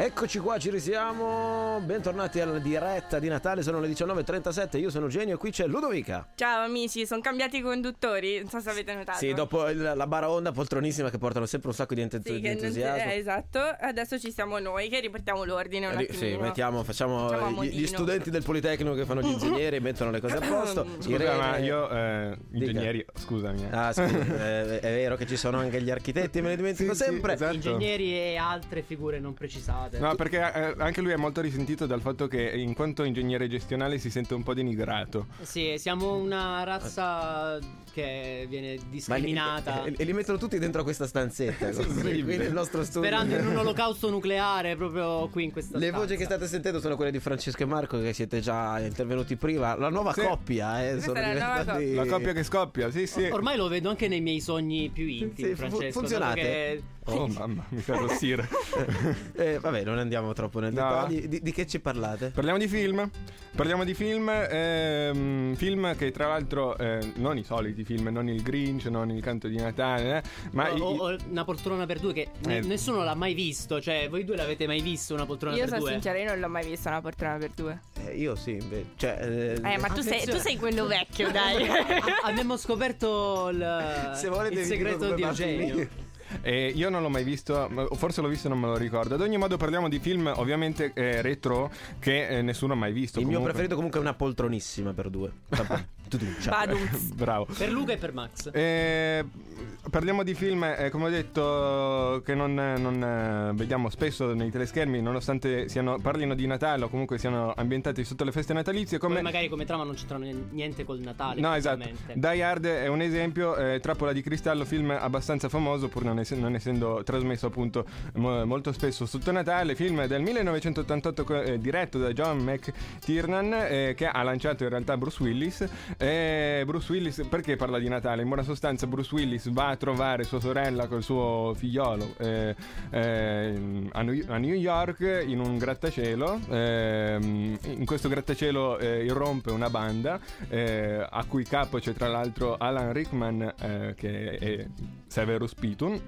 Eccoci qua, ci risiamo. Bentornati alla diretta di Natale, sono le 19:37. Io sono Eugenio e qui c'è Ludovica. Ciao amici, sono cambiati i conduttori, non so se avete notato. Sì, dopo la Baraonda poltronissima che portano sempre un sacco di entusiasmo. Esatto, adesso ci siamo noi che riportiamo l'ordine un attimino. Sì, facciamo gli studenti del Politecnico che fanno gli ingegneri e mettono le cose a posto. Scusa, ma io ingegneri, scusami. È vero che ci sono anche gli architetti, me ne dimentico sempre. Esatto. Ingegneri e altre figure non precisate. No, perché anche lui è molto risentito dal fatto che in quanto ingegnere gestionale si sente un po' denigrato. Sì, siamo una razza che viene discriminata. E li mettono tutti dentro questa stanzetta. Qui nel nostro studio. Sperando in un olocausto nucleare proprio qui in questa Le stanza. voci che state sentendo sono quelle di Francesco e Marco, che siete già intervenuti prima. La nuova coppia, sono diventati... La coppia che scoppia, sì. Ormai lo vedo anche nei miei sogni più intimi, Sì, Francesco. funzionate? Che... Oh mamma, mi fa arrossire. Vabbè, non andiamo troppo nel dettaglio. Di che ci parlate? Parliamo di film, film che tra l'altro non i soliti film, non il Grinch, non il Canto di Natale, ma o Una poltrona per due che nessuno l'ha mai visto. Cioè, voi due l'avete mai visto una poltrona Io per due? sono sincera, io non l'ho mai vista una poltrona per due. Io sì, Ma tu sei quello vecchio, dai. Abbiamo scoperto il segreto di Eugenio. Io non l'ho mai visto, forse l'ho visto e non me lo ricordo. Ad ogni modo parliamo di film ovviamente retro che nessuno ha mai visto. Il mio preferito comunque è Una poltronissima per due. Bravo. Per Luca e per Max. Parliamo di film, come ho detto, che non vediamo spesso nei teleschermi, nonostante parlino di Natale o comunque siano ambientati sotto le feste natalizie. Come magari come trama non c'entrano niente col Natale. No, esatto. Die Hard è un esempio, Trappola di cristallo, film abbastanza famoso pur non essendo trasmesso appunto molto spesso sotto Natale. Film del 1988 diretto da John McTiernan, che ha lanciato in realtà Bruce Willis. Bruce Willis perché parla di Natale? In buona sostanza Bruce Willis va a trovare sua sorella col suo figliolo a New York in un grattacielo. In questo grattacielo irrompe una banda a cui capo c'è tra l'altro Alan Rickman, che è Severus Piton.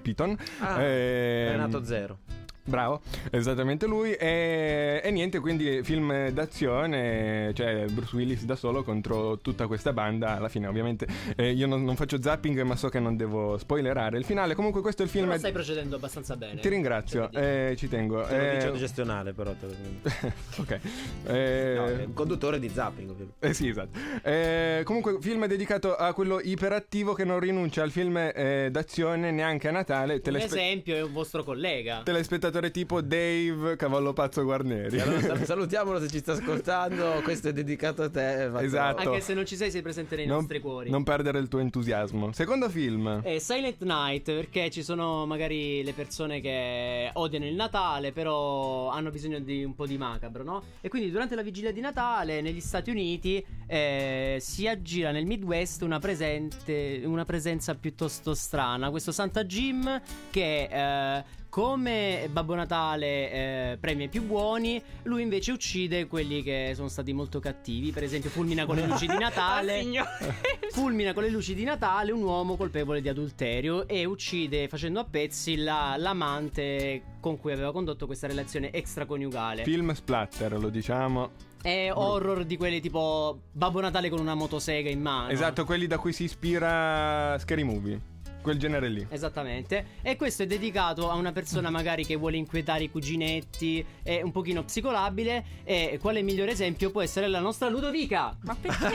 Renato Zero. Bravo, esattamente lui. E niente, quindi film d'azione, cioè Bruce Willis da solo contro tutta questa banda. Alla fine ovviamente io non faccio zapping, ma so che non devo spoilerare il finale. Comunque questo è il film. Però stai procedendo abbastanza bene. Ti ringrazio, ci tengo. Te lo dice gestionale però ok. Il conduttore di zapping ovviamente. Sì, esatto. Comunque film dedicato a quello iperattivo che non rinuncia al film d'azione neanche a Natale. Un esempio è un vostro collega, telespettatore tipo Dave Cavallo Pazzo Guarneri. Allora, salutiamolo se ci sta ascoltando. Questo è dedicato a te. Esatto. Anche se non ci sei presente nei nostri cuori. Non perdere il tuo entusiasmo. Secondo film Silent Night, perché ci sono magari le persone che odiano il Natale, però hanno bisogno di un po' di macabro, no? E quindi durante la vigilia di Natale negli Stati Uniti si aggira nel Midwest una presenza piuttosto strana. Questo Santa Jim che come Babbo Natale premia i più buoni, lui invece uccide quelli che sono stati molto cattivi. Per esempio fulmina con le luci di Natale fulmina con le luci di Natale un uomo colpevole di adulterio e uccide facendo a pezzi l'amante con cui aveva condotto questa relazione extraconiugale. Film splatter, lo diciamo. È horror di quelli tipo Babbo Natale con una motosega in mano. Esatto, quelli da cui si ispira Scary Movie. Quel genere lì. Esattamente. E questo è dedicato a una persona magari che vuole inquietare i cuginetti, è un pochino psicolabile. E quale migliore esempio può essere la nostra Ludovica? Ma perché?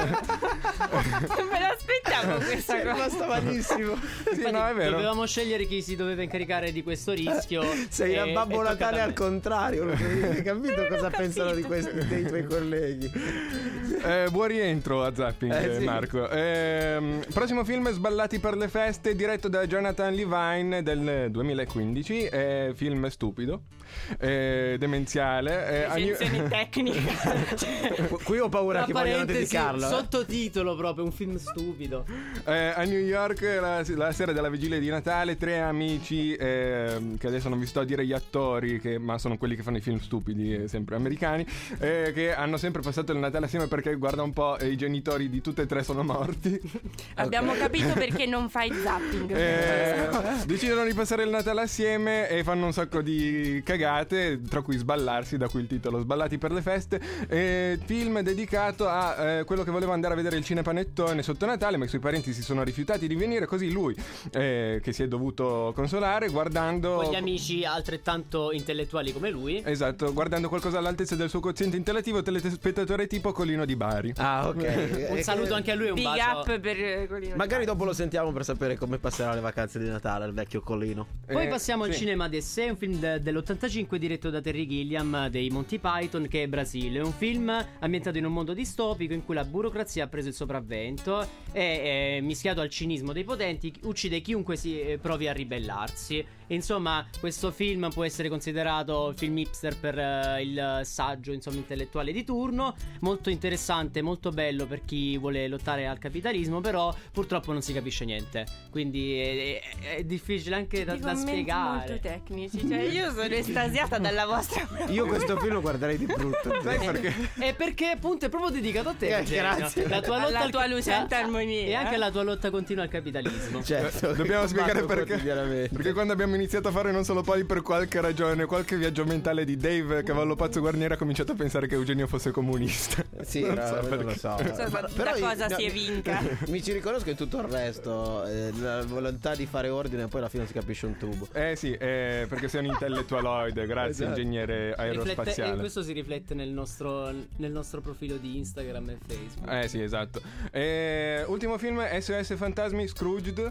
Non me l'aspettavo questa cosa. Basta malissimo. Sì, no, è vero. Dovevamo scegliere chi si doveva incaricare di questo rischio. Sei a Babbo Natale al contrario. Hai capito cosa pensano di questi dei tuoi colleghi? Buon rientro a Zapping, sì. Marco. Prossimo film, Sballati per le feste, diretto da Jonathan Levine del 2015. Film stupido, demenziale, Recensioni tecniche. Qui ho paura che vogliono dedicarlo. Sottotitolo proprio, un film stupido. A New York la sera della vigilia di Natale, tre amici che adesso non vi sto a dire gli attori, ma sono quelli che fanno i film stupidi, sempre americani, che hanno sempre passato il Natale assieme perché guarda un po' i genitori di tutte e tre sono morti. Abbiamo capito perché non fai zapping. zapping. Decidono di passare il Natale assieme e fanno un sacco di cagate, tra cui sballarsi, da cui il titolo Sballati per le feste. Film dedicato a quello che voleva andare a vedere il cinepanettone sotto Natale, ma i suoi parenti si sono rifiutati di venire, così lui che si è dovuto consolare guardando con gli amici altrettanto intellettuali come lui. Esatto, guardando qualcosa all'altezza del suo quoziente intellettivo, telespettatore tipo Colino di Bari. Ah, ok. Un saluto anche a lui, un Big bacio. up per Colino. Magari dopo lo sentiamo per sapere come passerà le vacanze di Natale il vecchio Collino. Poi passiamo al sì. cinema de sé, un film dell'85 diretto da Terry Gilliam dei Monty Python, che è Brasile. È un film ambientato in un mondo distopico in cui la burocrazia ha preso il sopravvento e mischiato al cinismo dei potenti uccide chiunque si provi a ribellarsi. Insomma, questo film può essere considerato il film hipster per il saggio, insomma, intellettuale di turno. Molto interessante, molto bello per chi vuole lottare al capitalismo, però purtroppo non si capisce niente. Quindi è difficile anche da spiegare. Molto tecnici, cioè io sono estasiata dalla vostra. Io questo film lo guarderei di brutto. Sai perché? È perché appunto è proprio dedicato a te, Eugenio. grazie. La tua lotta Alla tua lucente armonia. e anche alla tua lotta continua al capitalismo. Certo, Dobbiamo spiegare combatto perché. quotidianamente. Perché quando abbiamo iniziato a fare Non Solo Poli, per qualche ragione, qualche viaggio mentale di Dave Cavallo Pazzo Guarniera, ha cominciato a pensare che Eugenio fosse comunista. Sì, non no, so non perché. lo so. Da cosa si evinca? Mi ci riconosco in tutto il resto, la volontà di fare ordine e poi alla fine non si capisce un tubo. Sì, perché sei un intellettualoide, grazie, Esatto. ingegnere aerospaziale. E questo si riflette nel nostro profilo di Instagram e Facebook. Sì, esatto. Ultimo film, SOS Fantasmi Scrooged,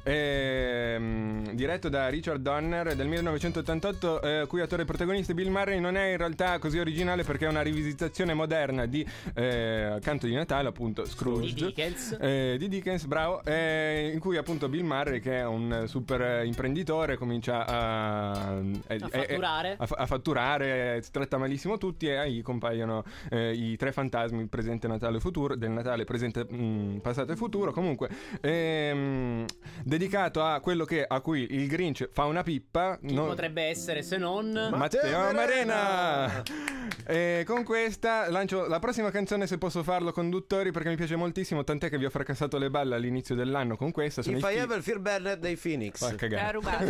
diretto da Richard Donner, del 1988, cui attore protagonista Bill Murray. Non è in realtà così originale perché è una rivisitazione moderna di Canto di Natale, appunto Scrooge Di Dickens, bravo, in cui appunto Bill Murray, che è un super imprenditore, comincia a fatturare. a fatturare, tratta malissimo tutti, e ahí compaiono i tre fantasmi, presente, Natale, futuro, del Natale, presente, passato e futuro. Comunque dedicato a quello a cui il Grinch fa una pippa. Chi potrebbe essere se non Matteo Marena. E con questa lancio la prossima canzone, se posso farlo, conduttori, perché mi piace moltissimo, tant'è che vi ho fracassato le balle all'inizio dell'anno con questa. Sono If I Ever Feel Bad dei Phoenix. Fa cagare. Ha rubato.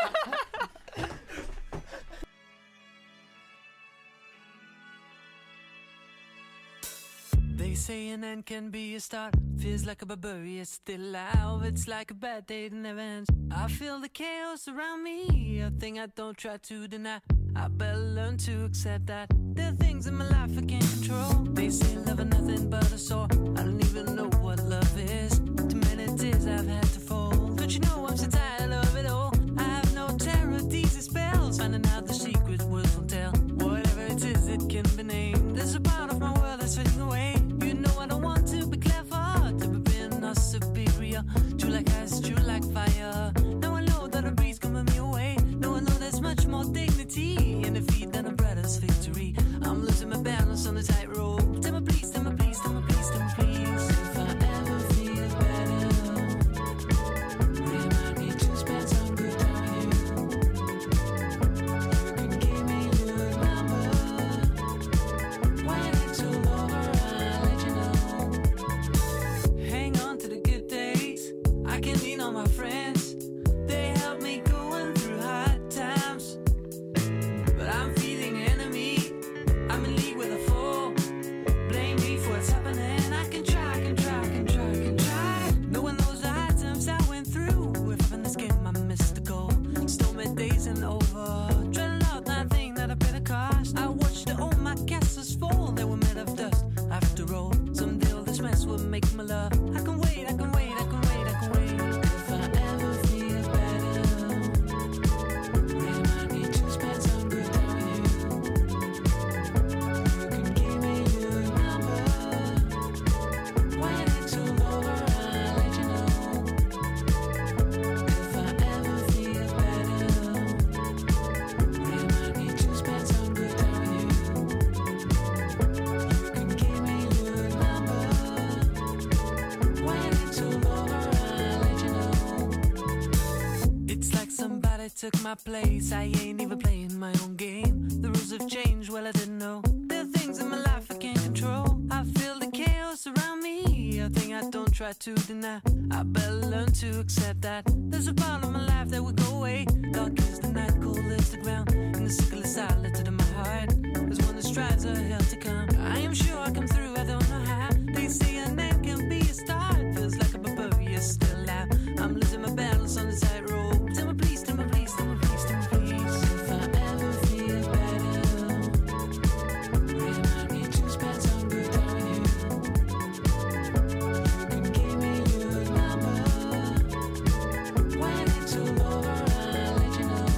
They say an end can be a start. Feels like a barbarian still alive. It's like a bad day that never ends. I feel the chaos around me, a thing I don't try to deny. I better learn to accept that there are things in my life I can't control. They say love is nothing but a sore. I don't even know what love is. Too many tears I've had to fold. Don't you know I'm so tired of it all? I have no terror, these are spells. Finding out the secret words won't tell. Whatever it is, it can be named. There's a part of my world that's fading away. You know I don't want to be clever, to be being or superior. True like ice, true like fire. Now I know that a breeze coming me away. Now I know there's much more dignity in defeat than a brother's victory. I'm losing my balance on the tightrope. Tell me please, tell me please, tell me please, tell me please. If I ever feel better, remind me to spend some good time with you. You can give me your number. When it's all over, I'll let you know. Hang on to the good days. I can lean on my friends. They help me going through hard times. But I'm feeling enemy. I'm in league with a foe. Blame me for what's happening. I can try, can try, can try, can try. Knowing those hard times I went through. If in this game I missed the goal. Stormy days and over. Dreading out nothing that I paid the cost. I watched all my castles fall. They were made of dust. After all, someday all this mess will make my love. I can wait, I can wait, I can wait, I can wait. If I ever feel better, remind me to spend some good time with you. You can give me your number. When it's all over, I'll let you know. If I ever feel better, remind me to spend some good time with you. You can give me your number. When it's all over, I'll let you know. It's like somebody took my place. I ain't even playing my own game. The rules have changed, well I didn't know. There are things in my life I can't control. I feel the chaos chaos around me, a thing I don't try to deny. I better learn to accept that there's a part of my life that will go away. Dark is the night, cold is the ground, and the sickle is silent in my heart. There's one that strives a hell to come. I am sure I come through, I don't know how. They say a name can be a start. Feels like a barbarian still out. I'm losing my battles on the tightrope. Tell me please, tell me please, tell me please, tell me please. If I ever feel better, remind me to spend some good time with you. You can give me your number. When it's all over, I'll let you know.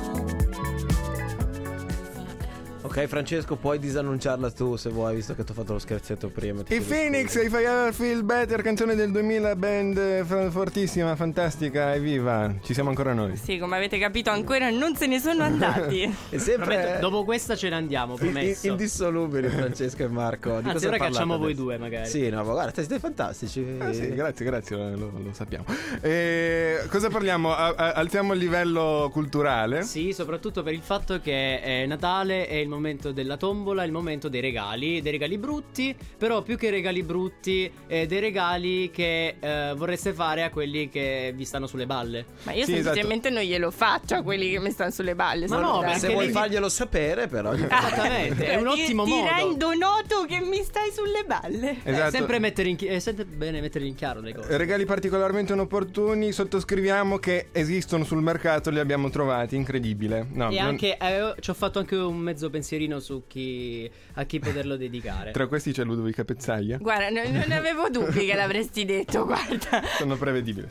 Ok, Francesco, puoi disannunciarla tu se vuoi, visto che ti ho fatto lo scherzetto prima. I Phoenix, If I Ever Feel Better, canzone del 2000, band fortissima, fantastica, evviva, ci siamo ancora noi. Sì, come avete capito ancora non se ne sono andati. E sempre Prometto, dopo questa ce ne andiamo, promesso. indissolubili Francesco e Marco. Di Anzi, cosa ora parlate cacciamo voi adesso? due magari. Sì, no, ma guarda, siete fantastici. Sì, grazie, lo sappiamo. Cosa parliamo? Alziamo il livello culturale. Sì, soprattutto per il fatto che Natale è il momento della tombola, il momento dei regali brutti, però più che regali brutti, dei regali che vorreste fare a quelli che vi stanno sulle balle. Ma io Sì, semplicemente non glielo faccio a quelli che mi stanno sulle balle. Ma no, scusate. Se vuoi farglielo sapere, però. Esattamente, è un ottimo ti modo. rendo noto che mi stai sulle balle. Esatto. Sempre è sempre bene mettere in chiaro le cose. Regali particolarmente inopportuni, sottoscriviamo che esistono sul mercato, li abbiamo trovati, incredibile. No, E non- anche ci ho fatto anche un mezzo pensierino su a chi poterlo dedicare. Tra questi c'è Ludovica Pezzaglia. Guarda, non avevo dubbi che l'avresti detto, guarda. Sono prevedibili.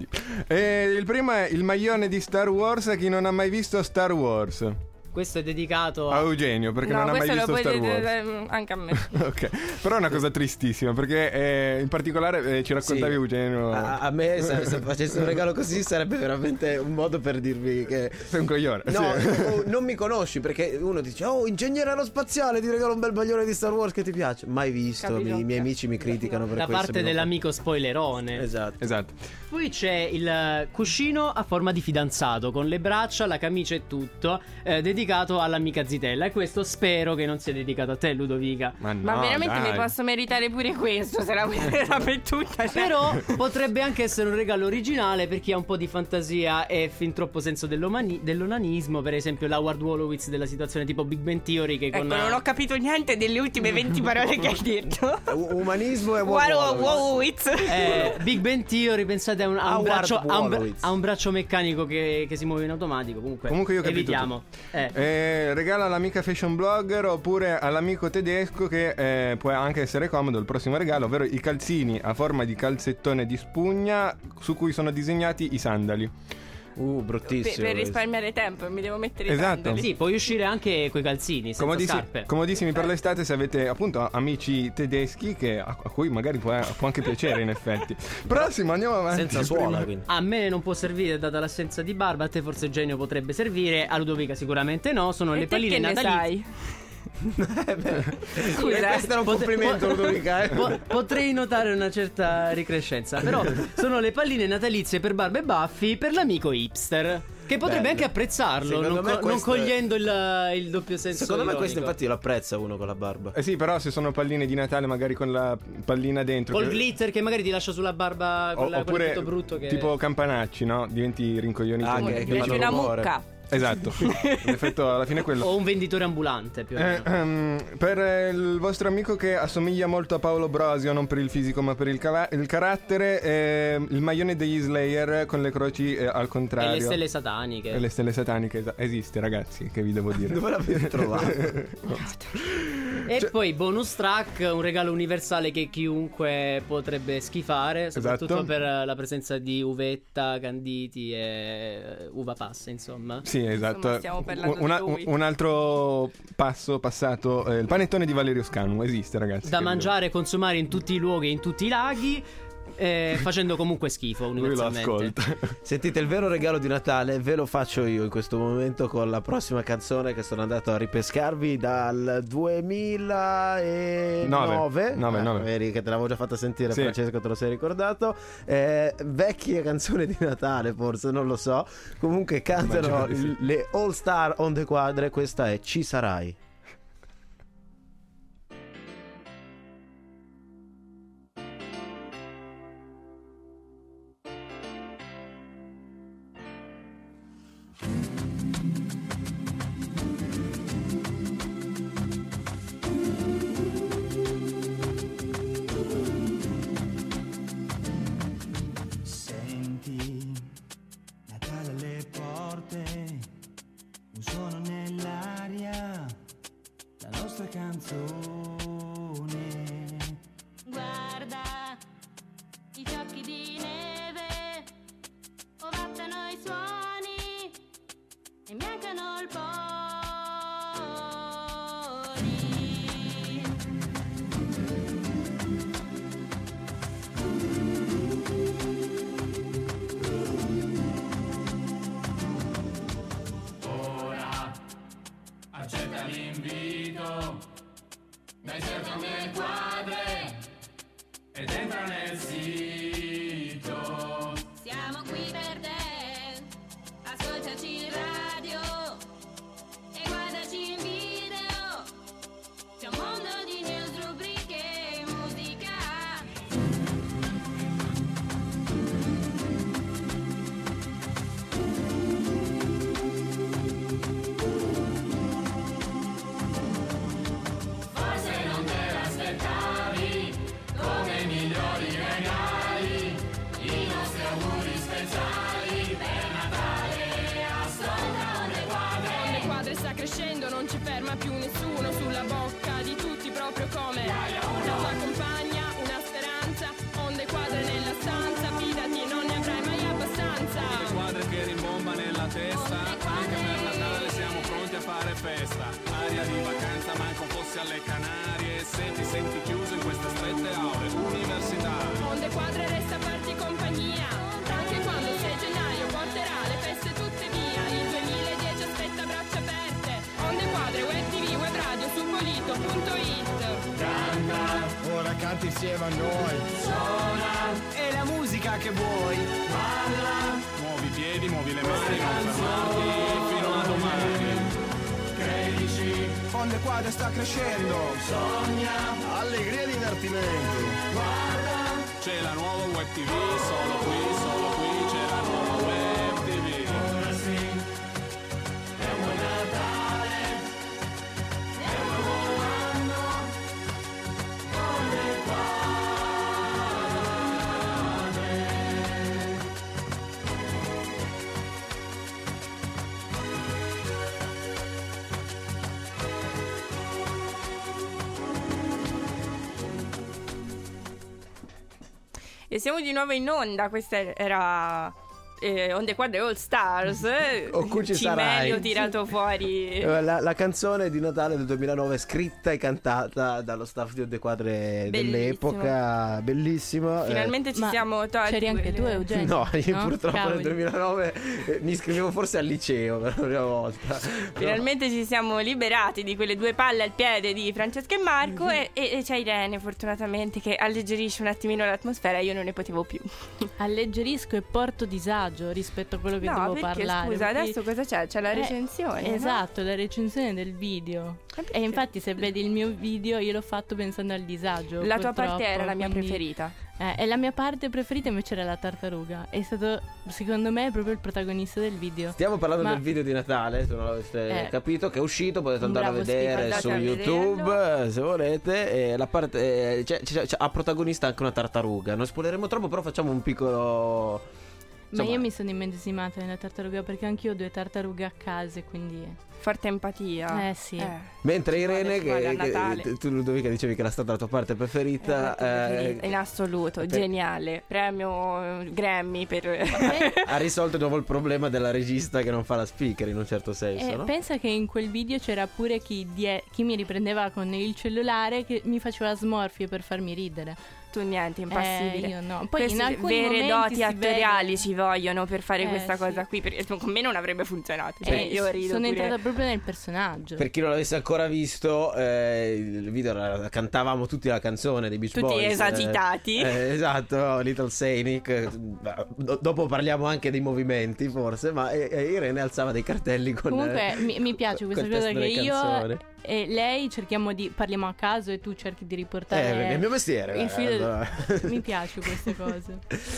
Il primo è il maglione di Star Wars a chi non ha mai visto Star Wars. Questo è dedicato A Eugenio, perché non ha mai questo visto lo puoi Star Wars. dire anche a me. Ok, però è una cosa tristissima, perché in particolare ci raccontavi Sì. Eugenio. A me se facessi un regalo così sarebbe veramente un modo per dirvi che Sei un coglione. no, Sì. non mi conosci, perché uno dice: oh, ingegnere aerospaziale, ti regalo un bel maglione di Star Wars che ti piace. Mai visto, Capito. i miei amici mi criticano per da questo. parte dell'amico spoilerone. Esatto. Esatto. Poi c'è il cuscino a forma di fidanzato, con le braccia, la camicia e tutto, dedicato all'amica zitella. E questo spero che non sia dedicato a te, Ludovica. Ma no, veramente dai. mi posso meritare pure questo se la vuoi per tutta. Cioè. Però potrebbe anche essere un regalo originale per chi ha un po' di fantasia e fin troppo senso dell'onanismo. Per esempio l'Howard Wolowitz della situazione tipo Big Bang Theory che Ecco, con non ho capito niente delle ultime 20 parole che hai detto. Umanismo e Wolowitz. Big Bang Theory, pensate a un Howard braccio, Wolowitz. a un braccio meccanico che si muove in automatico. Comunque Io ho capito evitiamo. Regala all'amica fashion blogger oppure all'amico tedesco che può anche essere comodo il prossimo regalo, ovvero i calzini a forma di calzettone di spugna su cui sono disegnati i sandali. Bruttissimo. Per risparmiare tempo mi devo mettere i Esatto. sandali. Sì, puoi uscire anche coi calzini, senza scarpe. Comodissimi per l'estate se avete appunto amici tedeschi a cui magari può anche piacere in effetti. Prossimo, andiamo avanti. Senza suola, quindi. A me non può servire data l'assenza di barba, a te forse Genio potrebbe servire, a Ludovica sicuramente no, sono E le te palline che ne natalizie. sai? Scusa, questo era un complimento, Ludovica. Potrei notare una certa ricrescenza, però sono le palline natalizie per barba e baffi per l'amico hipster, che potrebbe Bello. anche apprezzarlo, Secondo non, me non questo cogliendo il doppio senso. Secondo me ironico. questo infatti lo apprezza uno con la barba. Sì, però se sono palline di Natale magari con la pallina dentro Col glitter che magari ti lascia sulla barba quel oppure effetto brutto che... tipo campanacci, no? Diventi rincoglionito. Ah, Diventi fanno una rumore. mucca. Esatto. L'effetto alla fine è quello. O un venditore ambulante più o meno. Per il vostro amico che assomiglia molto a Paolo Brosio, non per il fisico ma per il carattere, il maglione degli Slayer con le croci al contrario. E le stelle sataniche. E le stelle sataniche, esiste ragazzi, che vi devo dire. Dove l'avete trovato? E poi bonus track, un regalo universale che chiunque potrebbe schifare, soprattutto Esatto. per la presenza di uvetta, canditi e uva passa, insomma. Sì, esatto. Insomma, stiamo parlando di lui. Un altro passato, il panettone di Valerio Scanu esiste, ragazzi. Da che mangiare e consumare in tutti i luoghi e in tutti i laghi, facendo comunque schifo lui lo universalmente. ascolta. Sentite, il vero regalo di Natale ve lo faccio io in questo momento con la prossima canzone che sono andato a ripescarvi dal 2009. Nove. Vedi che te l'avevo già fatta sentire, Sì. Francesco, te lo sei ricordato. Vecchia canzone di Natale, forse, non lo so. Comunque cantano Immagino di sì. le All Star on the Quadre. Questa è Ci sarai. un suono nell'aria, la nostra canzone. Guarda i fiocchi di neve, ovattano i suoni e imbiancano il poli. Ora accetta l'invito, dai secondi le quadre ed entra nel sito. Siamo qui per te, ascoltaci in radio e guardaci in video. C'è un mondo di news, rubriche e musica. Forse non te l'aspettavi, come i migliori regali, i nostri auguri speciali per Natale. Ascolta Onde Quadre. Onde Quadre sta crescendo, non ci ferma più nessuno, sulla bocca di tutti proprio come la tua compagna, una speranza. Onde Quadre nella stanza, fidati non ne avrai mai abbastanza. Quadre che rimbomba nella testa, anche per Natale siamo pronti a fare festa. Aria di vacanza manco fossi alle Canarie, se ti senti chiuso in queste strette aule universitarie. Onde Quadre resta a farti compagnia, anche quando 6 gennaio porterà le feste tutte via. Il 2010 aspetta a braccia aperte. Onde Quadre, web tv, web radio, su polito.it. Ora canti insieme a noi. E la musica che vuoi, balla, Muovi i piedi, muovi le mani, non fermarti fino a domani. credici, Onde Quadre sta crescendo, sogna, allegria e divertimento. guarda, C'è la nuova web tv, solo qui c'è la nuova web tv. ora sì, è un buon Natale, è un nuovo anno, Onde Quadre. E siamo di nuovo in onda. Questa era Onde Quadre All Stars. O Cuci Sarai. Cimelio tirato fuori. La canzone di Natale del 2009 scritta e cantata dallo staff di Onde Quadre Bellissimo. dell'epoca, bellissimo. Finalmente ci Ma siamo tolti c'eri anche tu, quelle- Eugenio? No, io No? purtroppo nel Cavoli. 2009 mi iscrivevo forse al liceo per la prima volta. Finalmente ci siamo liberati di quelle due palle al piede di Francesca e Marco e c'è Irene fortunatamente che alleggerisce un attimino l'atmosfera. Io non ne potevo più. Alleggerisco e porto disagio rispetto a quello che No, devo perché parlare. scusa, perché- adesso cosa c'è? C'è la recensione, no? Esatto, la recensione del video. perché? E infatti se vedi il mio video io l'ho fatto pensando al disagio. La tua parte purtroppo, era la mia quindi- preferita. E la mia parte preferita invece era la tartaruga. È stato, secondo me, proprio il protagonista del video. Stiamo parlando Ma- del video di Natale, se non l'avete capito, che è uscito, potete un andare a bravo vedere Steve, su andate a YouTube se volete. E la parte c'è a protagonista anche una tartaruga. Non spoileremo troppo, però facciamo un piccolo. Ma Insomma, io mi sono immedesimata nella tartaruga perché anch'io ho 2 tartarughe a casa e quindi... Forte empatia. sì. mentre Ci vuole, Irene, ci vuole a Natale. tu Ludovica dicevi che era stata la tua parte preferita, In assoluto, per- geniale. Premio Grammy per... ha risolto di nuovo il problema della regista che non fa la speaker in un certo senso, no? Pensa che in quel video c'era pure chi mi riprendeva con il cellulare che mi faceva smorfie per farmi ridere. Tu niente, impassibile. Io no. Poi in Queste alcuni vere momenti doti si attoriali vede- ci vogliono per fare questa sì. cosa qui, perché con me non avrebbe funzionato. Cioè, io rido sono pure. entrata proprio nel personaggio. Per chi non l'avesse ancora visto, il video cantavamo tutti la canzone dei Beach Tutti Boys. esagitati. Esatto, Little Sainik. Dopo parliamo anche dei movimenti, forse, ma Irene alzava dei cartelli con. Comunque mi piace questa col testo cosa che delle io canzoni. e lei parliamo a caso e tu cerchi di riportare È il mio mestiere. il filo. allora. Mi piace queste cose.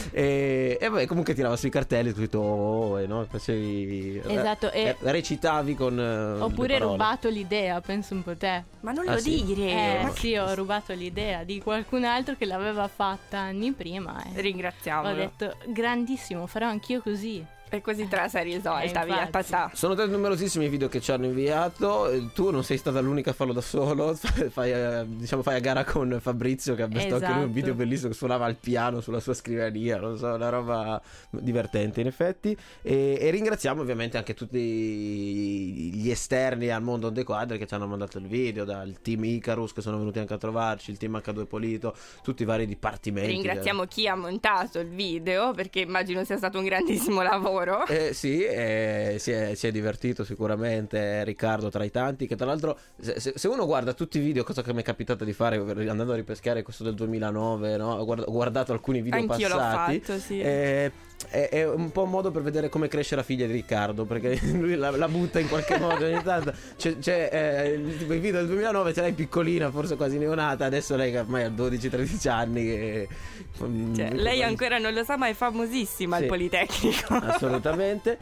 E vabbè, comunque tirava sui cartelli tutto, no? Facevi. Esatto, e- recitavi con. Oppure le parole. rubato l'idea, penso un po' te. Ma non Ah, lo sì? dire. Ma Sì, ho rubato l'idea di qualcun altro che l'aveva fatta anni prima. Ho ringraziamolo. detto, grandissimo, farò anch'io così. E così te la sei risolta, via, infatti. passà. Sono stati numerosissimi i video che ci hanno inviato. Tu non sei stata l'unica a farlo da solo. Fai a gara con Fabrizio, che ha messo anche lui un video bellissimo che suonava al piano sulla sua scrivania. Non so, una roba divertente in effetti. E ringraziamo ovviamente anche tutti gli esterni al mondo on the quadri che ci hanno mandato il video, dal team Icarus che sono venuti anche a trovarci, il team H2 Polito, tutti i vari dipartimenti. Ringraziamo chi ha montato il video, perché immagino sia stato un grandissimo lavoro. Sì, si è divertito sicuramente Riccardo tra i tanti, che tra l'altro se uno guarda tutti i video, cosa che mi è capitato di fare andando a ripescare questo del 2009, no? Ho guardato alcuni video Anch'io passati. l'ho fatto, sì. È un po' un modo per vedere come cresce la figlia di Riccardo, perché lui la butta in qualche modo ogni tanto. C'è il video del 2009, ce l'hai piccolina, forse quasi neonata, adesso lei che ormai ha 12-13 anni lei ancora non lo sa, ma è famosissima al Politecnico. Assolutamente.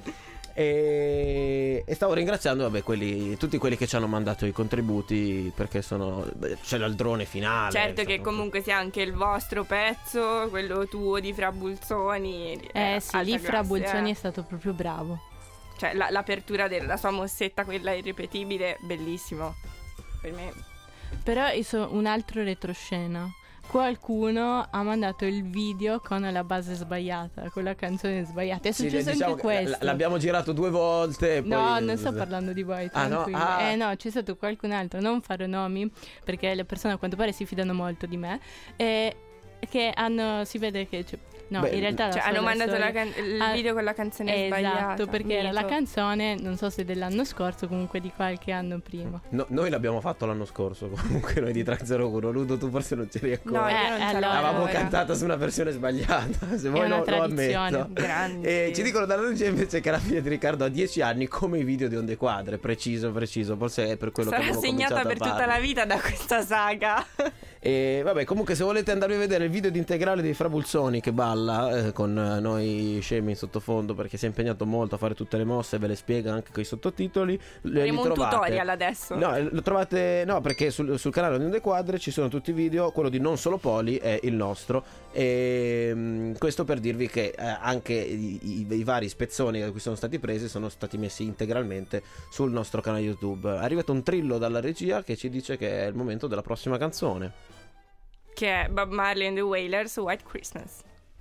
E stavo ringraziando tutti quelli che ci hanno mandato i contributi, perché c'è il drone finale. Certo, che comunque sia anche il vostro pezzo, quello tuo di Fra Bulzoni. Sì, lì Fra Bulzoni è stato proprio bravo. Cioè l'apertura della sua mossetta, quella irripetibile, bellissimo per me. Però un altro retroscena. Qualcuno ha mandato il video con la base sbagliata, con la canzone sbagliata. È successo anche questo. L'abbiamo girato 2 volte. No, poi... non sto parlando di voi, tranquillo. No, c'è stato qualcun altro, non farò nomi, perché le persone a quanto pare si fidano molto di me. Che si vede che... in realtà hanno mandato il video con la canzone sbagliata. Esatto, perché era la canzone, non so se dell'anno scorso, comunque di qualche anno prima. No, noi l'abbiamo fatto l'anno scorso, comunque noi di Track 01. Ludo, tu forse non c'eri ancora. No, io non l'avevamo cantata su una versione sbagliata, se vuoi lo ammetto. E ci dicono dalla luce invece che la figlia di Riccardo ha 10 anni, come i video di Onde Quadre. Preciso, forse è per quello sarà che abbiamo cominciato segnata per tutta la vita da questa saga. E vabbè, comunque se volete andarvi a vedere il video integrale di Fra Bulzoni che balla con noi scemi in sottofondo, perché si è impegnato molto a fare tutte le mosse, ve le spiega anche con i sottotitoli. Faremo un tutorial adesso. No, lo trovate, perché sul canale di Onde Quadre ci sono tutti i video, quello di Non Solo Poli è il nostro. E questo per dirvi che anche i vari spezzoni da cui sono stati presi sono stati messi integralmente sul nostro canale YouTube. È arrivato un trillo dalla regia che ci dice che è il momento della prossima canzone, che è Bob Marley and the Wailers, White Christmas.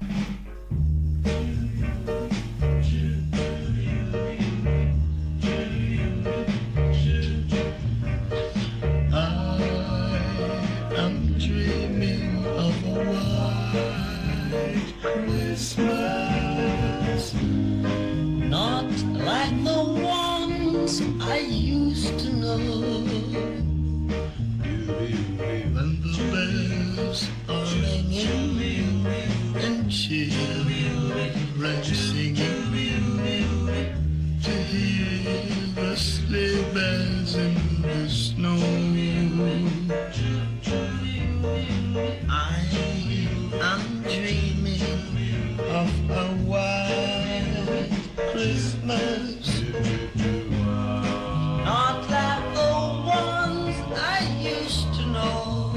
I'm dreaming of a white Christmas, not like the ones I used to know. When the bells are ringing and children singing, to hear the sleigh bells in the snow. I'm dreaming of a white Christmas, not like the ones I used to know.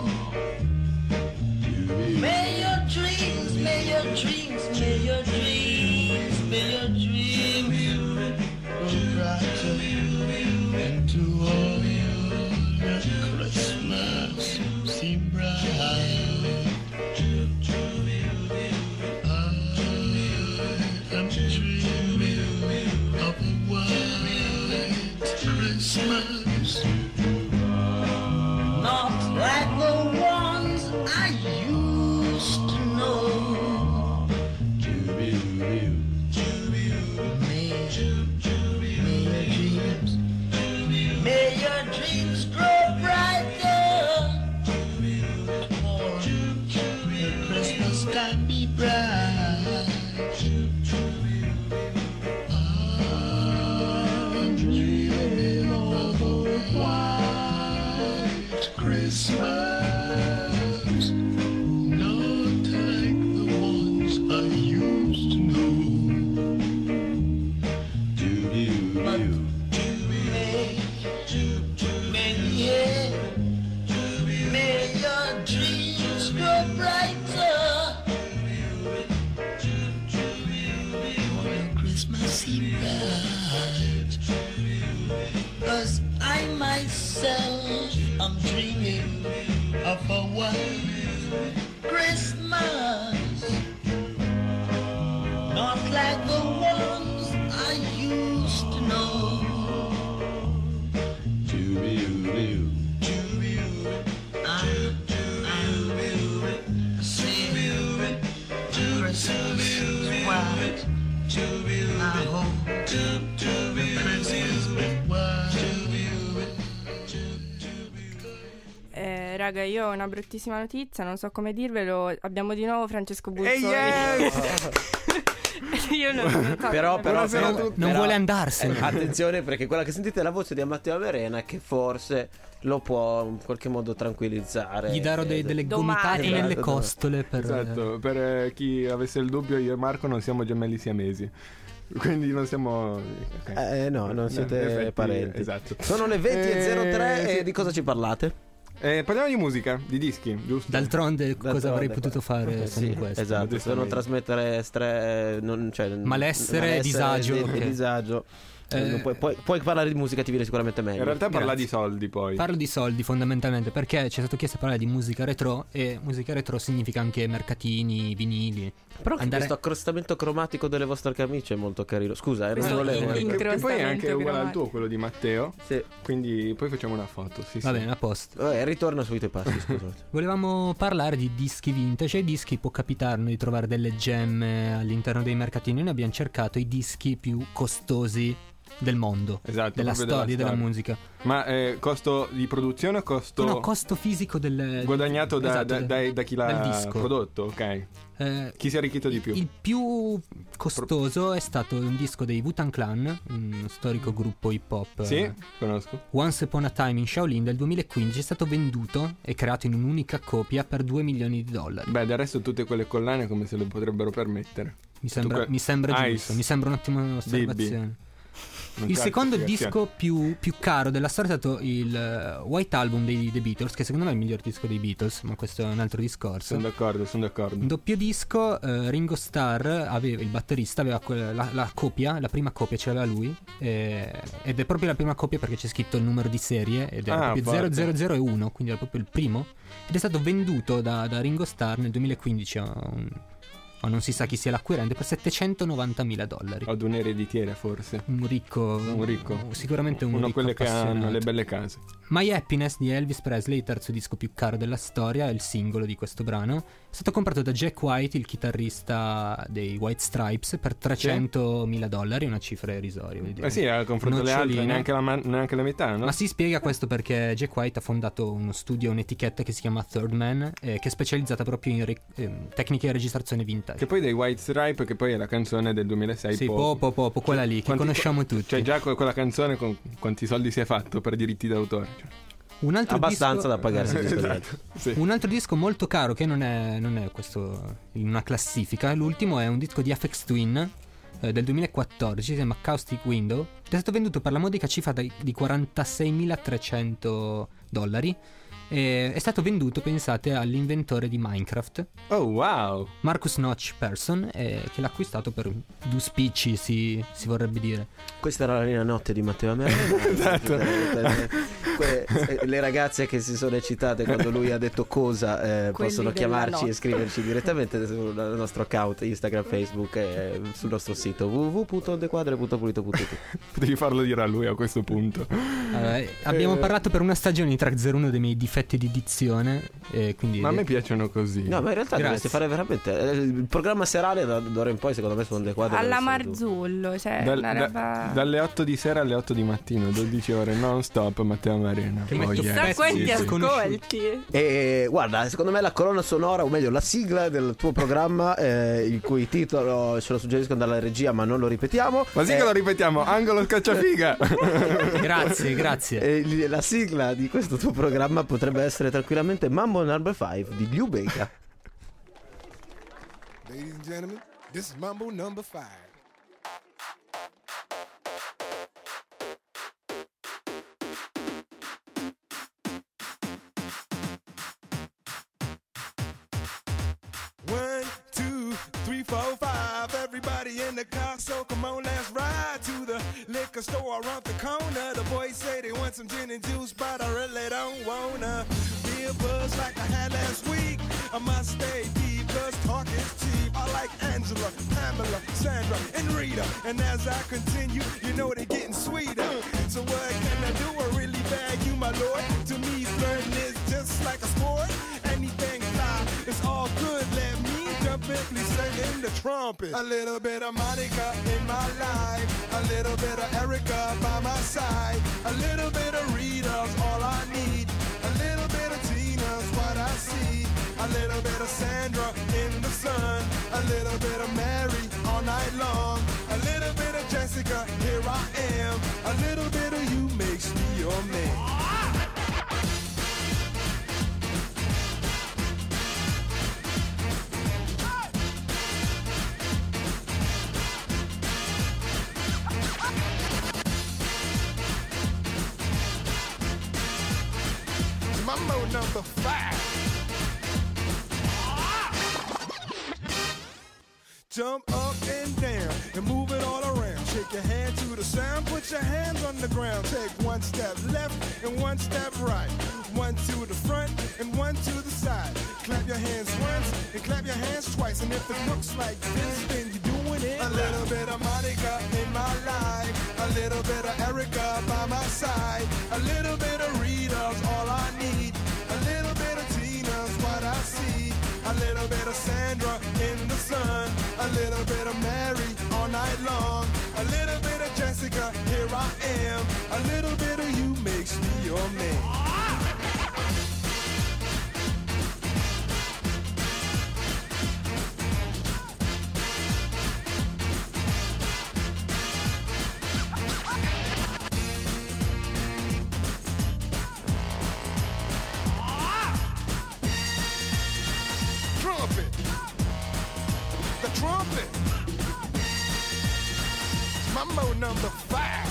May your dreams, may your dreams, may your dreams, may your dreams go brighter into all your Christmas seem bright. I'm dreaming of a white Christmas, not like the ones I used to know. May your dreams grow brighter. Your Christmas can be bright. I'm dreaming of a white Christmas, not like the ones I used to know. May your dreams grow brighter. Your myself, I'm dreaming of a white Christmas, not like the ones I used to know. Raga, io ho una bruttissima notizia, non so come dirvelo. Abbiamo di nuovo Francesco Buzzoni. Io non so. Però non vuole andarsene. Attenzione, perché quella che sentite è la voce di Matteo Amarena, che forse lo può in qualche modo tranquillizzare. Gli darò delle gomitate nelle costole per... Esatto, per chi avesse il dubbio, io e Marco non siamo gemelli siamesi, quindi non siamo... No, non siete effetti, parenti. Esatto. Sono le 20.03 e di cosa ci parlate? Parliamo di musica, di dischi, giusto? D'altronde cosa avrei potuto fare se non questo? Esatto, se non trasmettere malessere, disagio. Disagio. Puoi parlare di musica, ti viene sicuramente meglio. In realtà parla di soldi, poi. Parlo di soldi fondamentalmente, perché ci è stato chiesto di parlare di musica retro, e musica retro significa anche mercatini, vinili. Però questo accrostamento cromatico delle vostre camicie è molto carino. Scusa, non volevo. Che poi è anche uguale al tuo, quello di Matteo. Sì. Quindi poi facciamo una foto. Va bene, a posto. Ritorna sui tuoi passi, scusate. Volevamo parlare di dischi vintage. Ai dischi può capitarne di trovare delle gemme all'interno dei mercatini. Noi abbiamo cercato i dischi più costosi del mondo, esatto, della storia della musica. Ma costo di produzione o costo? No, costo fisico del guadagnato da chi l'ha disco. prodotto, ok. Chi si è arricchito di più? Il più costoso è stato un disco dei Wu-Tang Clan, un storico gruppo hip hop. Sì, conosco. Once Upon a Time in Shaolin del 2015 è stato venduto e creato in un'unica copia per $2 milioni. Beh, del resto tutte quelle collane come se lo potrebbero permettere. Mi sembra giusto, mi sembra un'ottima osservazione. Il secondo disco più caro della storia è stato il White Album dei The Beatles, che secondo me è il miglior disco dei Beatles, ma questo è un altro discorso. Sono d'accordo. Un doppio disco, Ringo Starr il batterista aveva la copia, la prima copia ce l'aveva lui, ed è proprio la prima copia perché c'è scritto il numero di serie ed era proprio 001, quindi era proprio il primo, ed è stato venduto da Ringo Starr nel 2015 ma non si sa chi sia l'acquirente, per $790.000. Ad un ereditiere, forse. Un ricco. Sicuramente uno ricco quelle che hanno le belle case. My Happiness di Elvis Presley, il terzo disco più caro della storia, è il singolo di questo brano. È stato comprato da Jack White, il chitarrista dei White Stripes, per $300.000, una cifra irrisoria. Sì, al confronto alle altre neanche la metà, no? Ma si spiega questo perché Jack White ha fondato uno studio, un'etichetta che si chiama Third Man, che è specializzata proprio in tecniche di registrazione vintage. Che poi dei White Stripe, che poi è la canzone del 2006. Sì, quella lì, che conosciamo tutti. Cioè già quella canzone con quanti soldi si è fatto per diritti d'autore, cioè. Abbastanza da pagarsi. Esatto, sì. Un altro disco molto caro che non è questo in una classifica. L'ultimo è un disco di Aphex Twin del 2014, si chiama Caustic Window, è stato venduto per la modica cifra di $46.300. È stato venduto, pensate, all'inventore di Minecraft. Oh wow! Marcus Notch Persson, che l'ha acquistato per 2 spicci, si vorrebbe dire. Questa era la linea notte di Matteo Amarena. Esatto. Le ragazze che si sono eccitate quando lui ha detto cosa possono chiamarci e scriverci direttamente sul nostro account Instagram, Facebook e sul nostro sito www.ondequadre.pulito.it. Potevi farlo dire a lui a questo punto. Abbiamo parlato per una stagione di Track 01 dei miei difetti di dizione, quindi... Ma a me piacciono così. No, ma in realtà dovresti fare veramente il programma serale d'ora in poi, secondo me, su Onde Quadre alla Marzullo, cioè una roba... dalle 8 di sera alle 8 di mattino, 12 ore non stop. Matteo Amarena. Chissà quanti ascolti. E guarda, secondo me la colonna sonora, o meglio la sigla del tuo programma, il cui titolo ce lo suggeriscono dalla regia, ma non lo ripetiamo. Ma sì che lo ripetiamo, Angolo Scacciafiga. Grazie. La sigla di questo tuo programma potrebbe essere tranquillamente Mambo Number 5 di Liu Bega. Ladies and gentlemen, this is Mambo Number 5. One, two, three, four, five. Everybody in the car, so come on, let's ride to the liquor liquor store around the corner. The boys say they want some gin and juice, but I really don't wanna be a buzz like I had last week. I must stay deep, cause talk is cheap. I like Angela, Pamela, Sandra, and Rita. And as I continue, you know they're getting sweeter. So what can I do? I really bag you, my lord. To me, flirting is just like a sport. Anything fly, it's all good. Let me jump in, please sing in the trumpet. A little bit of Monica in my life. A little bit of Erica by my side. A little bit of Rita's all I need. A little bit of Tina's what I see. A little bit of Sandra in the sun. A little bit of Mary all night long. A little bit of Jessica, here I am. A little bit of you makes me your man. Mambo number 5. Jump up and down and move it all around. Shake your hand to the sound, put your hands on the ground. Take one step left and one step right. One to the front and one to the side. Clap your hands once and clap your hands twice. And if it looks like this, then you're doing it. A little bit of Monica in my life. A little bit of Erica by my side. A little bit of Rita's all I need. A little bit of Tina's what I see. A little bit of Sandra in the sun. A little bit of Mary all night long. A little bit of Jessica, here I am. A little bit of you makes me your man. Trumpet. Mambo number 5.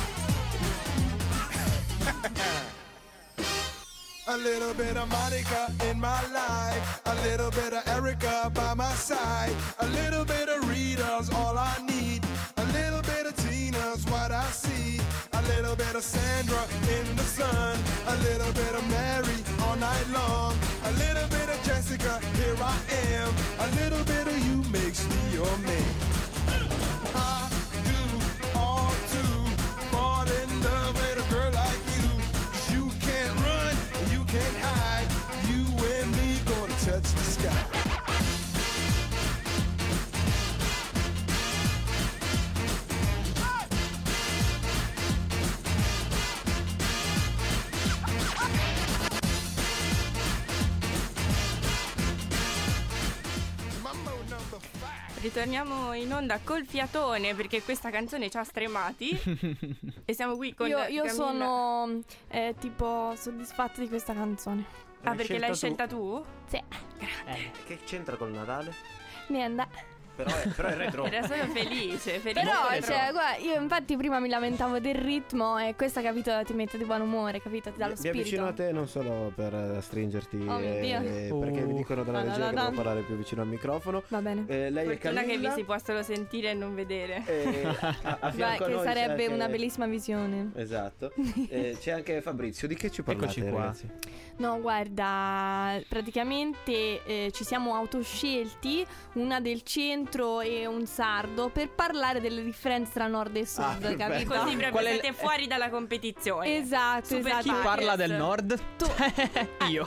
A little bit of Monica in my life. A little bit of Erica by my side. A little bit of Rita's all I need. A little bit of Tina's what I see. A little bit of Sandra in the sun. A little bit of Mary all night long. A little bit of Jessica, here I am. A little bit of you makes me your man. I do all to fall in love with a girl like you. 'Cause you can't run, you can't hide. You and me gonna touch the sky. Ritorniamo in onda col fiatone perché questa canzone ci ha stremati. E siamo qui con Io sono tipo soddisfatta di questa canzone. Ah, perché l'hai scelta tu? Sì. Che c'entra col Natale? Niente. Però è retro. Era solo felice. Però, cioè, guarda, io infatti prima mi lamentavo del ritmo e questa, capito, ti mette di buon umore, capito? Ti dà lo spirito. Mi avvicino a te non solo per stringerti, perché mi dicono dalla regia che devo parlare più vicino al microfono. Va bene. Lei è Camilla. che vi si può solo sentire e non vedere. Che sarebbe una bellissima visione. Esatto. C'è anche Fabrizio. Di che ci parlate? Eccoci qua. Ragazzi? No, guarda, praticamente ci siamo autoscelti, una del centro e un sardo, per parlare delle differenze tra nord e sud, capito? Così proprio siete fuori dalla competizione. Esatto. Chi parla del nord? Tu. Io.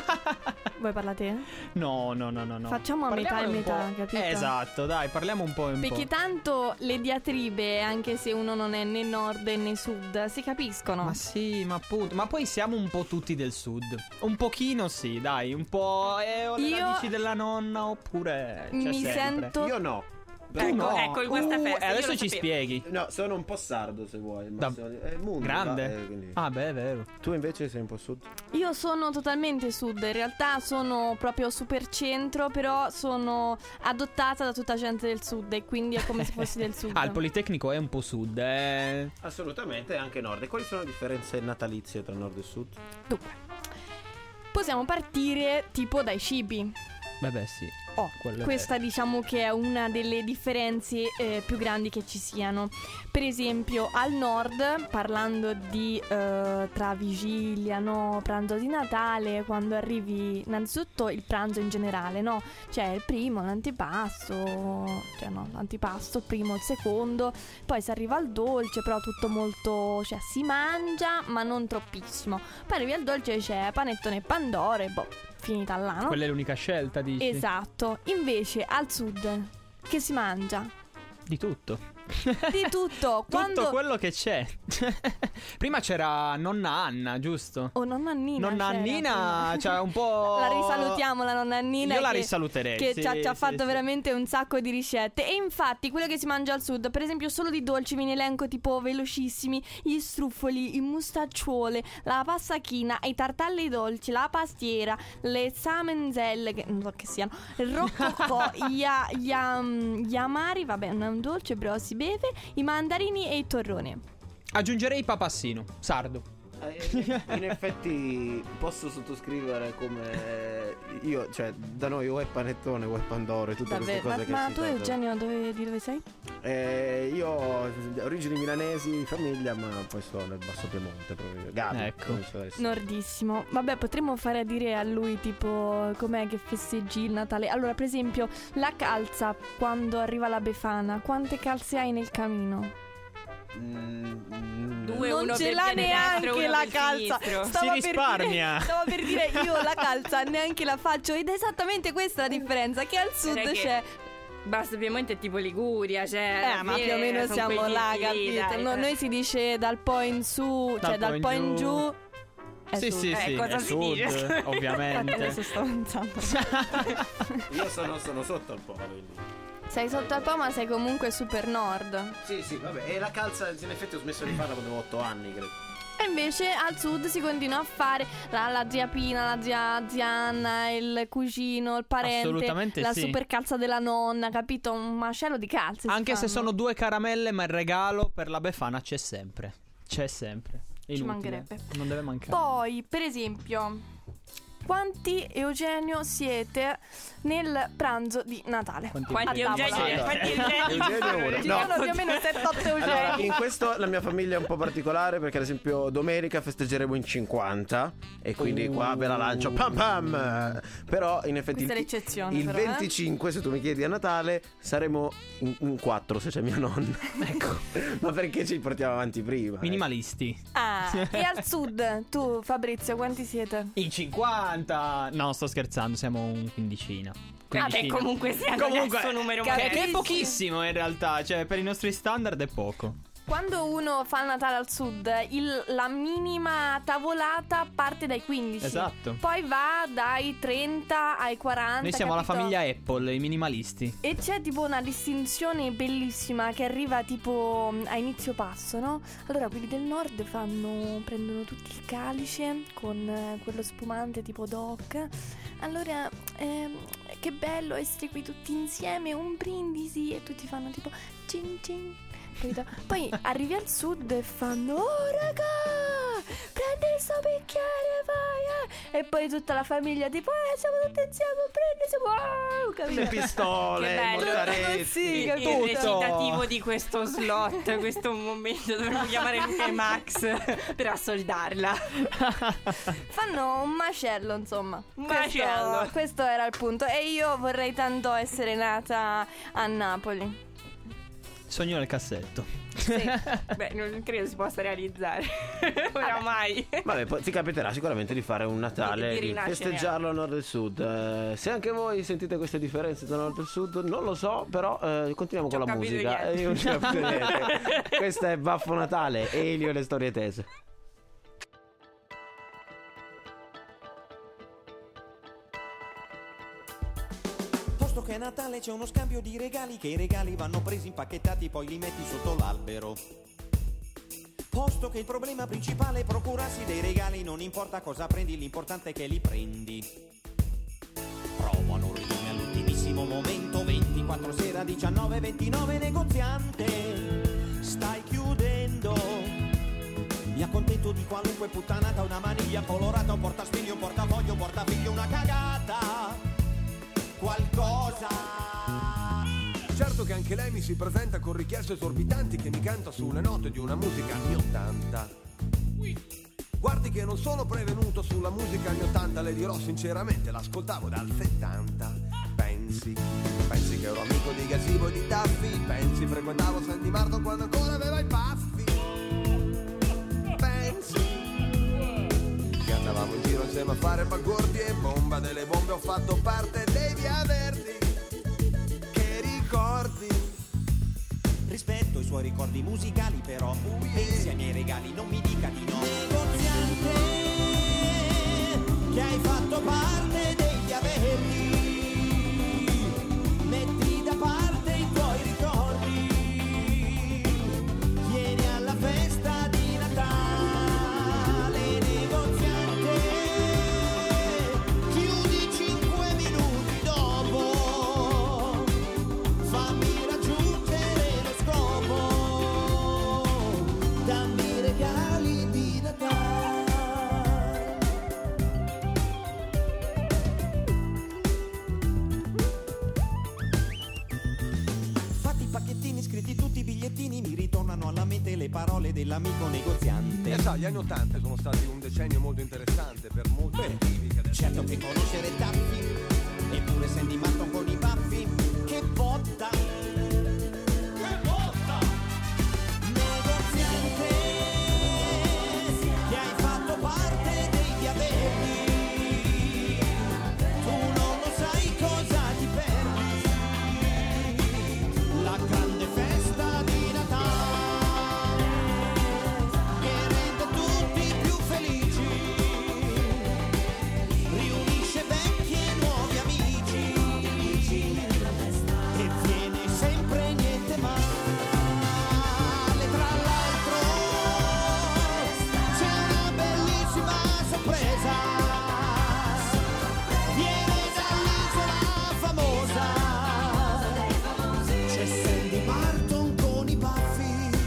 Vuoi parlare te? No. Facciamo a metà e metà, capito? Esatto, dai, parliamo un po'. Perché tanto le diatribe, anche se uno non è né nord né sud, si capiscono. Ma sì, ma appunto. Ma poi siamo un po' tutti del sud. Un pochino sì, dai. Un po' ho le radici della nonna, oppure mi sempre. sento. Io no. Ecco il guastafeste. Adesso ci spieghi. No, sono un po' sardo se vuoi. È Mundo, grande. Quindi. Ah, beh, è vero. Tu invece sei un po' sud? Io sono totalmente sud. In realtà sono proprio super centro, però sono adottata da tutta gente del sud e quindi è come se fossi del sud. Il Politecnico è un po' sud, Assolutamente, anche nord. E quali sono le differenze natalizie tra nord e sud? Dunque, possiamo partire tipo dai cibi. Beh, sì. Questa diciamo che è una delle differenze più grandi che ci siano. Per esempio al nord, parlando di tra vigilia, no, pranzo di Natale, quando arrivi innanzitutto il pranzo in generale, no? C'è il primo, l'antipasto, cioè no, l'antipasto, il primo, il secondo, poi si arriva al dolce, però tutto molto, cioè si mangia ma non troppissimo. Poi arrivi al dolce, c'è panettone e pandore, finita là, no? Quella è l'unica scelta, dici? Esatto. Invece al sud che si mangia? Di tutto. Di tutto. Tutto quello che c'è. Prima c'era nonna Anna, giusto? O nonna Annina. Nonna Annina c'ha un po'. La risalutiamo la nonna Annina. Io la risaluterei. Che ci ha fatto veramente un sacco di ricette. E infatti quello che si mangia al sud, per esempio solo di dolci ve ne elenco tipo velocissimi: gli struffoli, i mustacciuole, la passachina, i tartalli dolci, la pastiera, le samenzelle, che non so che siano, il roccocò, gli amari, vabbè non è un dolce però si beve, i mandarini e il torrone. Aggiungerei papassino, sardo. In effetti posso sottoscrivere come io, cioè da noi o è panettone o è pandoro e tutte queste cose che ma tu Eugenio di dove sei? Io ho origini milanesi di famiglia, ma poi sto nel Basso Piemonte proprio. Gabi, ecco. Nordissimo. Vabbè, potremmo fare a dire a lui tipo com'è che festeggi il Natale. Allora, per esempio, la calza, quando arriva la Befana, quante calze hai nel camino? Non ce l'ha neanche la calza. Si risparmia. Stavo per dire io la calza neanche la faccio. Ed è esattamente questa la differenza, che al sud c'è Basso Piemonte è tipo Liguria, cioè ma più o meno siamo là, capito? Noi si dice dal Po in su, cioè dal Po in giù. Sì, cosa è si sud, dice? ovviamente. Adesso sto avanzando. Io sono sotto al Po, quindi. Sei sotto al Po, ma sei comunque super nord. Sì, vabbè. E la calza in effetti ho smesso di farla quando avevo 8 anni, credo. E invece al sud si continua a fare la zia Pina, la zia Anna, il cugino, il parente, la super calza della nonna, capito? Un macello di calze. Anche se sono 2 caramelle, ma il regalo per la Befana c'è sempre. C'è sempre. Inutile. Ci mancherebbe. Non deve mancare. Poi, per esempio, quanti Eugenio siete nel pranzo di Natale? Quanti Eugenio? Ci sono più o meno 7-8 Eugenio. Allora, in questo la mia famiglia è un po' particolare, perché ad esempio domenica festeggeremo in 50 e quindi qua ve la lancio pam pam. Però in effetti questa è l'eccezione, il però, 25 se tu mi chiedi a Natale saremo in 4 se c'è mia nonna. Ecco. Ma perché ci portiamo avanti prima? Minimalisti. E al sud tu Fabrizio quanti siete? In 50. No, sto scherzando, siamo un quindicina. Vabbè, comunque sia questo numero che è pochissimo in realtà, cioè per i nostri standard è poco. Quando uno fa il Natale al sud, la minima tavolata parte dai 15. Esatto. Poi va dai 30 ai 40. Noi siamo capito? la famiglia Apple, i minimalisti. E c'è tipo una distinzione bellissima che arriva tipo a inizio passo, no? Allora quelli del nord prendono tutti il calice con quello spumante tipo Doc. Allora che bello essere qui tutti insieme, un brindisi, e tutti fanno tipo cin cin. Poi arrivi al sud e fanno oh raga, prendi il suo bicchiere, vai. E poi tutta la famiglia tipo siamo tutti insieme, prendi, le pistole, sì, il recitativo di questo slot, questo momento dovremmo chiamare Luca e Max per assoldarla. Fanno un macello, insomma. Macello. Questo era il punto. E io vorrei tanto essere nata a Napoli. Sogno nel cassetto. Sì. Beh, non credo si possa realizzare oramai. Vabbè, ti capiterà sicuramente di fare un Natale, di festeggiarlo a nord e sud. Se anche voi sentite queste differenze tra nord e sud, non lo so, però continuiamo con la musica. Io non ci ho capito niente. Questa è Baffo Natale, Elio e le storie tese. Che a Natale c'è uno scambio di regali, che i regali vanno presi impacchettati, poi li metti sotto l'albero. Posto che il problema principale è procurarsi dei regali, non importa cosa prendi, l'importante è che li prendi. Provo l'ordine all'ultimissimo momento, 24 sera 19:29, negoziante, stai chiudendo. Mi accontento di qualunque puttanata, una maniglia colorata, un portaspigli, un portafoglio, un portafiglio, una cagata. Qualcosa che anche lei mi si presenta con richieste esorbitanti, che mi canta sulle note di una musica anni 80. Guardi che non sono prevenuto sulla musica anni 80, le dirò sinceramente, l'ascoltavo dal 70. Pensi che ero amico di Gazzibo e di Taffi, pensi frequentavo Sandy Martin quando ancora aveva i baffi, pensi che andavamo in giro insieme a fare bagordi e bomba delle bombe, ho fatto parte dei Via Verdi, che ricordi? Rispetto i suoi ricordi musicali però, pensi ai miei regali, non mi dica di no. Negoziante, che hai fatto parte degli Verdi, metti da parte i tuoi ricordi, vieni alla festa di Natale. Negoziante, chiudi 5 minuti dopo, fammi raggiungere lo scopo, dammi regali di Natale. Scritti tutti i bigliettini, mi ritornano alla mente le parole dell'amico negoziante. E sai, gli anni 80 sono stati un decennio molto interessante per molti motivi. Certo che conoscere Taffi, eppure Sandy Martin con i baffi, che botta! Che botta! Negoziante, che hai fatto parte dei Via Verdi, tu non lo sai cosa ti perdi, la grande festa di Natale che rende tutti più felici, riunisce vecchi e nuovi amici e viene sempre niente male. Tra l'altro c'è una bellissima sorpresa, viene dall'isola famosa, c'è Sandy Martin con i baffi.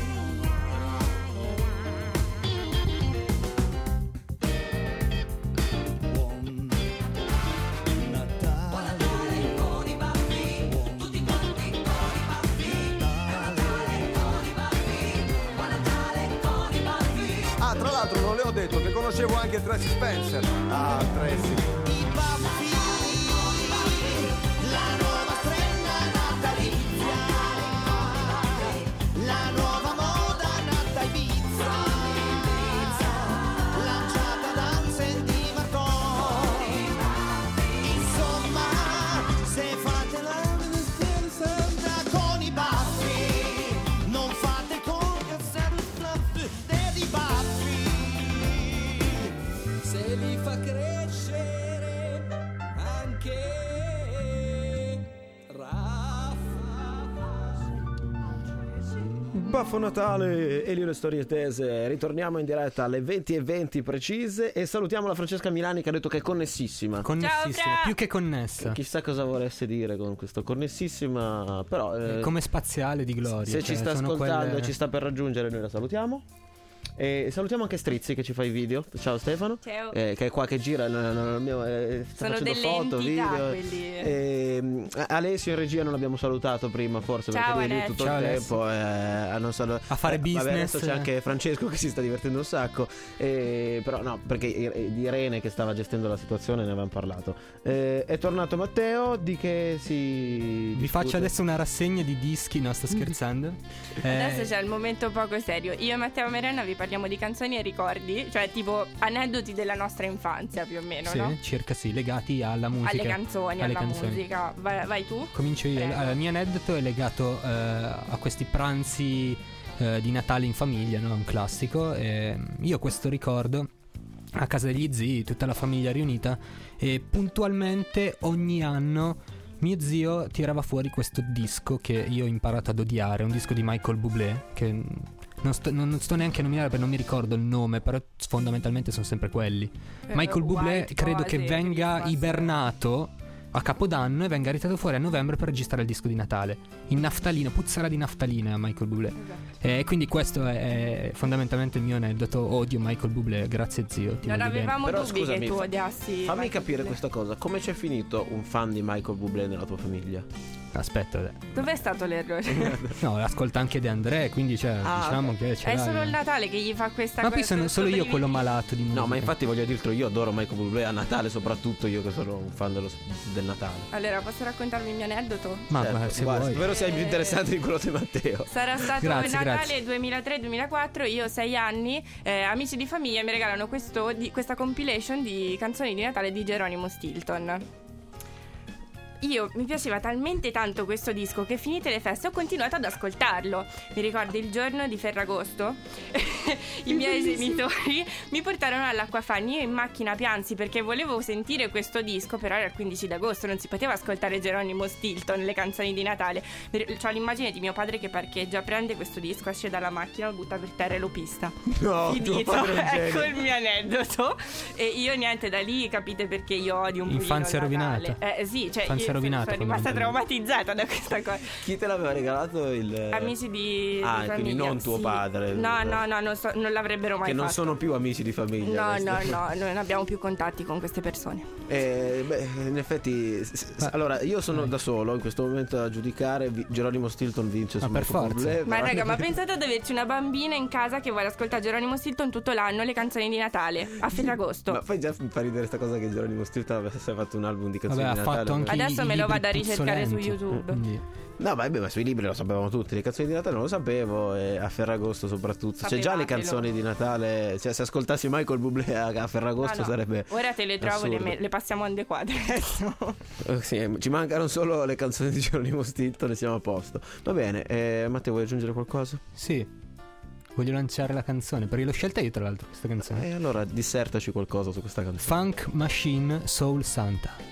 Buon Natale con i baffi, tutti quanti con i baffi. Natale con i baffi, buon Natale con i baffi. Ah, tra l'altro non le ho detto che conoscevo anche Tracy Spencer. Ah, Tracy. I baffi, la nuova strella natalizia, la nuova moda nata a Ibiza, lanciata da Sandy Martin. Insomma, se fate la distanza con i baffi, non fate con dei baffi, se li fa crescere anche Baffo Natale, Elio le storie tese. Ritorniamo in diretta alle 20:20 precise e salutiamo la Francesca Milani che ha detto che è connessissima. Connessissima, più che connessa. Chissà cosa volesse dire con questo connessissima, però come spaziale di gloria. Se ci sta ascoltando e ci sta per raggiungere, noi la salutiamo. E salutiamo anche Strizzi che ci fa i video. Ciao Stefano. Ciao. Che è qua che gira il mio, sta sono facendo delle foto, entità video. quelli. Alessio in regia non l'abbiamo salutato prima, forse Ciao, perché lui è tutto Ciao, il Alessio. tempo a fare business. Vabbè, adesso c'è anche Francesco che si sta divertendo un sacco. Però no, perché di Irene che stava gestendo la situazione ne avevamo parlato. È tornato Matteo, di che si Vi faccio adesso una rassegna di dischi. No, sto scherzando. Adesso c'è il momento poco serio. Io e Matteo Merenna vi parliamo di canzoni e ricordi, cioè tipo aneddoti della nostra infanzia più o meno, sì, no? circa sì, legati alla musica, alle canzoni, alla musica. Vai tu. Comincio io. Prego. Il mio aneddoto è legato a questi pranzi di Natale in famiglia, no? Un classico. Io questo ricordo a casa degli zii, tutta la famiglia riunita, e puntualmente ogni anno mio zio tirava fuori questo disco che io ho imparato ad odiare, un disco di Michael Bublé che non sto neanche a nominare perché non mi ricordo il nome, però fondamentalmente sono sempre quelli. Michael Bublé credo che venga ibernato a Capodanno e venga ritirato fuori a novembre per registrare il disco di Natale. In naftalina, puzzerà di naftalina Michael Bublé. E quindi questo è fondamentalmente il mio aneddoto. Odio Michael Bublé, grazie zio. Non avevamo però, dubbi scusami, che tu odiassi. Fammi capire questa cosa. Come c'è finito un fan di Michael Bublé nella tua famiglia? Aspetta, dov'è stato l'errore? No, l'ascolta anche De André, quindi diciamo che è solo il Natale che gli fa questa cosa. Ma poi sono solo io quello malato di musica. No, ma infatti voglio dirtelo, io adoro Michael Bublé a Natale, soprattutto io che sono un fan del Natale. Allora, posso raccontarvi il mio aneddoto? Ma se vuoi. Spero sia più interessante di quello di Matteo. Sarà stato Natale 2003-2004, io ho 6 anni, amici di famiglia mi regalano questa compilation di canzoni di Natale di Geronimo Stilton. Mi piaceva talmente tanto questo disco che finite le feste ho continuato ad ascoltarlo. Mi ricordo il giorno di Ferragosto i miei genitori mi portarono all'Acquafani. Io in macchina piansi perché volevo sentire questo disco, però era il 15 d'agosto, non si poteva ascoltare Geronimo Stilton, le canzoni di Natale. C'ho l'immagine di mio padre che parcheggia, prende questo disco, esce dalla macchina, lo butta per terra e lo pista. No, finito. Ecco il mio aneddoto. E io niente, da lì capite perché io odio un pochino Infanzia rovinata. Sì, cioè Infanzia rovinata, sono rimasta traumatizzata da questa cosa. Chi te l'aveva regalato? Amici di famiglia. Quindi non tuo padre. No, non l'avrebbero mai fatto. Che non sono più amici di famiglia. No, non abbiamo più contatti con queste persone. In effetti, allora io sono da solo in questo momento a giudicare. Geronimo Stilton vince su Michael Bublé. Ma raga, ma pensate ad averci una bambina in casa che vuole ascoltare Geronimo Stilton tutto l'anno, le canzoni di Natale a Ferragosto. Ma poi già mi fa ridere sta cosa che Geronimo Stilton avesse fatto un album di canzoni di Natale. Adesso me lo vado a ricercare su YouTube. No, ma sui libri lo sapevamo tutti. Le canzoni di Natale non lo sapevo. E a Ferragosto soprattutto. C'è già le canzoni di Natale. Cioè, se ascoltassi Michael Bublé a Ferragosto sarebbe. Ora te le trovo, le passiamo in dequadre adesso. Sì, ci mancano solo le canzoni di Geronimo Stilton e siamo a posto. Va bene, Matteo, vuoi aggiungere qualcosa? Sì, voglio lanciare la canzone, perché l'ho scelta io tra l'altro questa canzone. Allora dissertaci qualcosa su questa canzone. Funk Machine Soul Santa.